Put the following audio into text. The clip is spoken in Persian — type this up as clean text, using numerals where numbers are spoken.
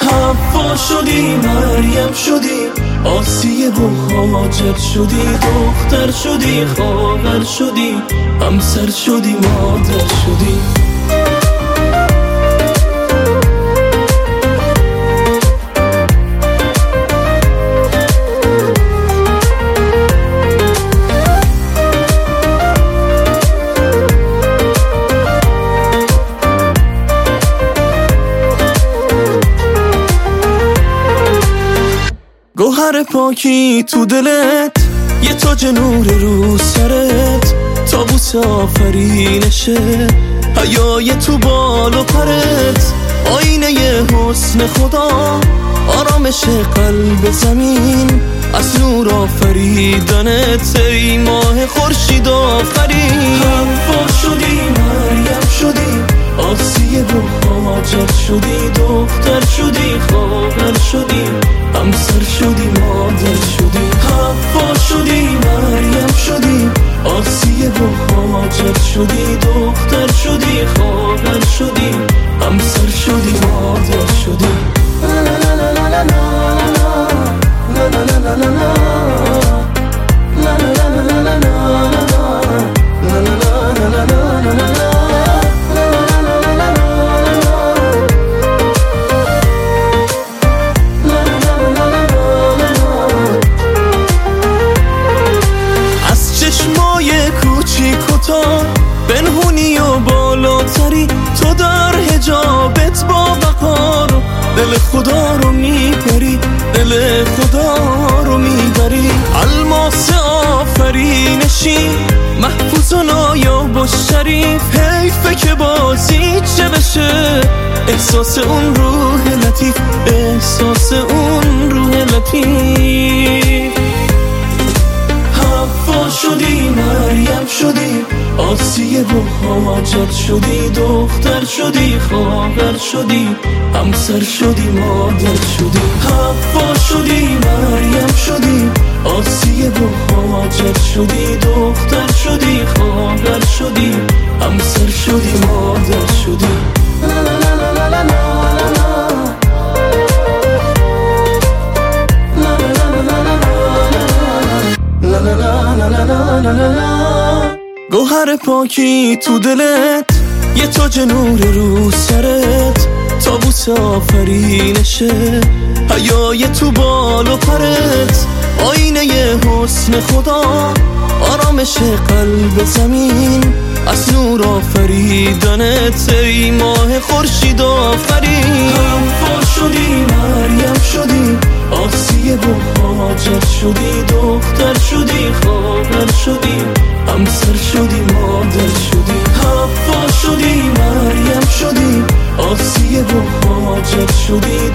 حوا شدی، مریم شدی، آسیه و هاجر شدی، دختر شدی، خواهر شدی، همسر شدی، مادر شدی. گوهر پاکی تو دلت، یه تاج نور رو سرت، تابوت آفرینشه، حیای تو بال و پرت، آینه حسن خدا، آرامش قلب زمین، از نور آفریدنت، ای ماه خورشید آفرین. حوا شدی، مریم شدی، آسیه و هاجر شدی، دختر شدی، خواهر شدی، همسر شدی، مادر شدی. حوا شدی، مریم شدی، آسیه و هاجر شدی، دختر شدی، خواهر شدی، همسر شدی، مادر شدی. بنهونی و بالاتری، تو در حجابت با وقار، دل خدا رو میبری، دل خدا رو میبری. الماس آفرینشی، محفوظ و نایاب و شریف، حیفه که بازی چه بشه، احساس اون روح لطیف، احساس اون روح لطیف. حوا شدی، مریم شدی، آسیه و هاجر شدی، دختر شدی، خواهر شدی، همسر شدی، مادر شدی. حوا شدی، مریم شدی، آسیه و هاجر شدی، دختر شدی، خواهر شدی، همسر شدی، مادر شدی. گوهر پاکی تو دلت، یه تاج نور رو سرت، تابوت آفرینشه، حیای تو بال و پرت، آینه حسن خدا، آرامش قلب زمین، از نور آفریدنت، ای ماه خورشید آفرین. حوا شدی، مریم شدی، آسیه و هاجر شدی، دختر شدی، خواهر شدی، همسر شدی، مادر شدی. حوا شدی، مریم شدی، آسیه و هاجر شدی،